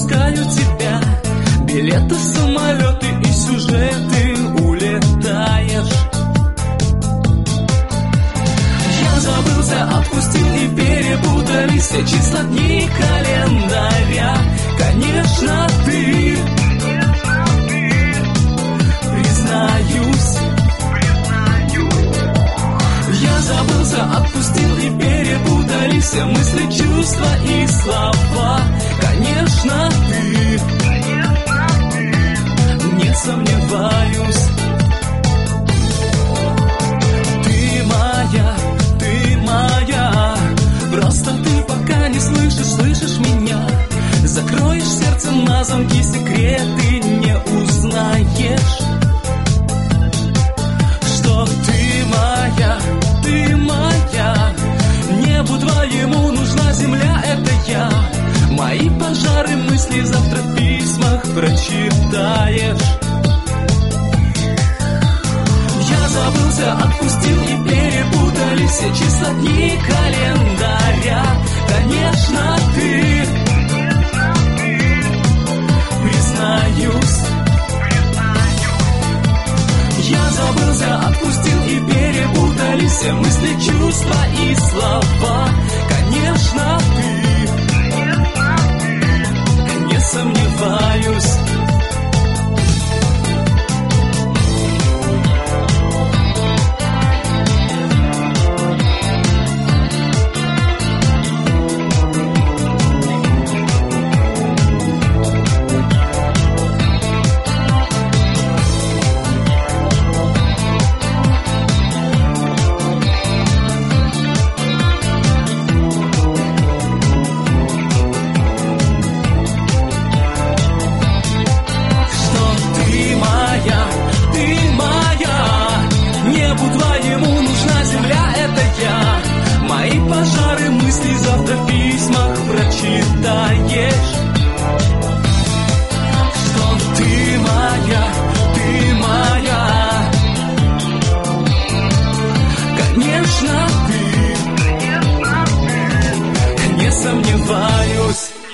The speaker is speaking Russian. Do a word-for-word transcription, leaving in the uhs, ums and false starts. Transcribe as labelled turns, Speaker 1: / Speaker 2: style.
Speaker 1: отпускаю тебя. Билеты, самолеты и сюжеты, улетаешь. Я забылся, отпустил и перепутались все числа, дни календаря. Конечно, ты, признаюсь, я забылся, отпустил и перепутались все мысли, чувства и слова. Конечно, ты, не сомневаюсь. Ты моя, ты моя, просто ты пока не слышишь, слышишь меня. Закроешь сердце на замки, секреты не узнаешь. Что ты моя, ты моя, небу твоему нужна земля, это я. Мои пожары, мысли завтра в письмах прочитаешь. Я забылся, отпустил и перепутались все числа, дни календаря. Конечно, ты, признаюсь. Я забылся, отпустил и перепутались все мысли, чувства и слова. Конечно, ты, не сомневаюсь. Мои пожары, мысли завтра в письмах прочитаешь. Что ты моя, ты моя, конечно, ты, не сомневаюсь.